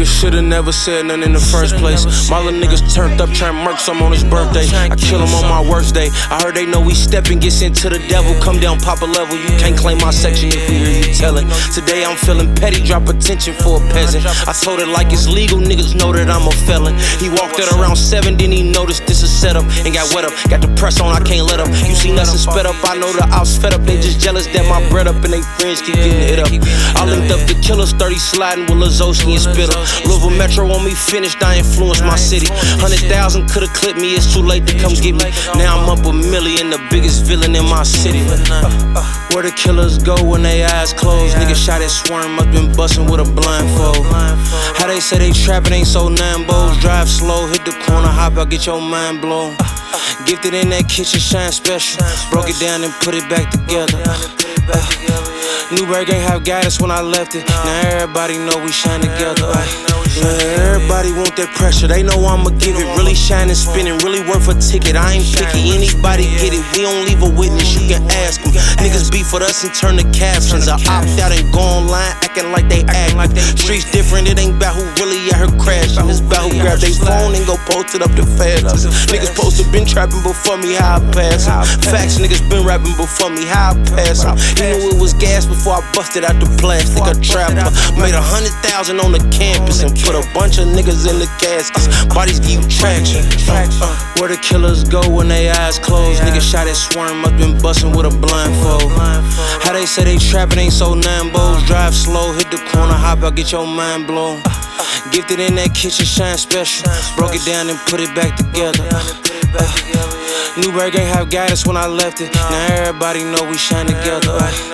niggas should've never said nothing in the first place. My little niggas turned up trying to murk some on his birthday. I kill him on my worst day. I heard they know we steppin', get sent to the devil. Come down, pop a level. You can't claim my section if we hear you tellin'. Today I'm feeling petty, drop attention for a peasant. I told it like it's legal, niggas know that I'm a felon. He walked at around 7, then he noticed this a setup. And got wet up, got the press on, I can't let up. You see nothing sped up, I know the ops fed up. They just jealous that my bread up and they friends keep getting hit up. I linked up the killers, 30 sliding with Lazowski and Spitter. Louisville Metro on me finished, I influenced my city. 100,000 could've clipped me, it's too late to come get me. Now I'm up a million, the biggest villain in my city. Where the killers go when they eyes closed? Nigga shot at Swerm, must been bustin' with a blindfold. How they say they trappin' ain't so Nambos. Drive slow, hit the corner, hop out, get your mind blown. Gifted in that kitchen, shine special. Broke it down and put it back together. Newburgh ain't have guidance when I left it. Now everybody know we shine together. Yeah, everybody want that pressure. They know I'ma give it. Really shining, spinning, really worth a ticket. I ain't picky, anybody get it. We don't leave a witness, you can ask them. Niggas beef with us and turn the captions. I opt out and go online acting like they act. Streets different, it ain't about who really at her crashing. It's about who grab their phone and go post it up the fastest. Niggas posted been trapping before me, how I pass them. Facts, niggas been rapping before me, how I pass them. He knew it was gas before I busted out the plastic. A trapper made 100,000 on the campus and put a bunch of niggas in the caskets. Bodies give you traction. Where the killers go when they eyes closed? Niggas shot at Swerm, must been bustin' with a blindfold. How they say they trappin' ain't so Nambos. Drive slow, hit the corner, hop out, get your mind blown. Gifted in that kitchen, shine special. Broke it down and put it back together. Newburgh ain't have guidance when I left it. Now everybody know we shine together.